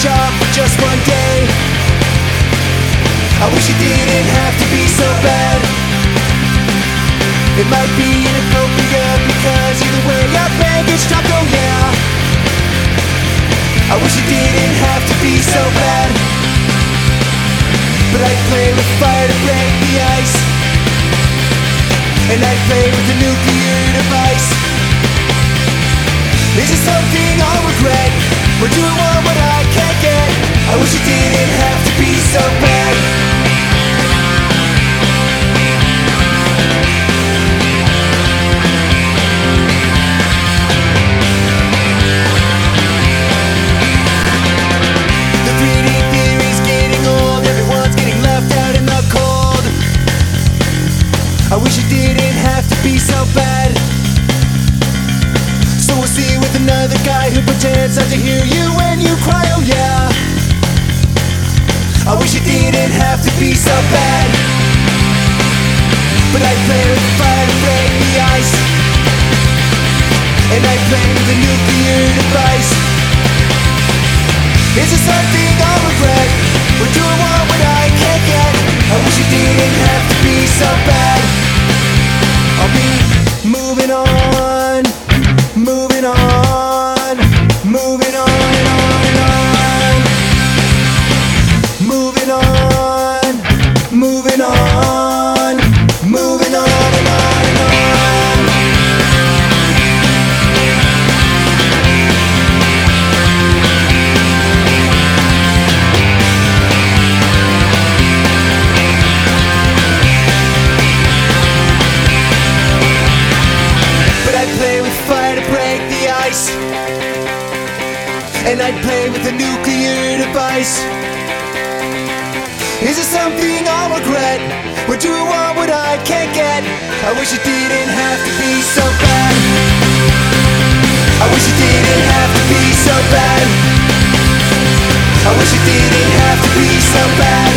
job for just one day. I wish it didn't have to be so bad. It might be inappropriate because either way your pay gets dropped, oh yeah. I wish it didn't have to be so bad, but I'd play with fire to break the ice, and I'd play with a nuclear device. Is it something I'll regret? Or do I want what I can't get? I wish it didn't have to be so bad. The 3D theory's getting old, everyone's getting left out in the cold. I wish it didn't have to be so bad. So we'll see with another guy who pretends not to hear you when you cry, oh yeah. I wish it didn't have to be so bad, but I'd play with fire to break the ice, and I'd play with a nuclear device. Is it something I'll regret? Or do I want what I can't get? I wish it didn't have to be so bad. I'll be moving on, moving on, moving on and on and on, moving on, moving on, moving on and on and on. But I'd play with fire to break the ice, and I'd play with a nuclear device. Is it something I'll regret? Or do I want what I can't get? I wish it didn't have to be so bad. I wish it didn't have to be so bad. I wish it didn't have to be so bad.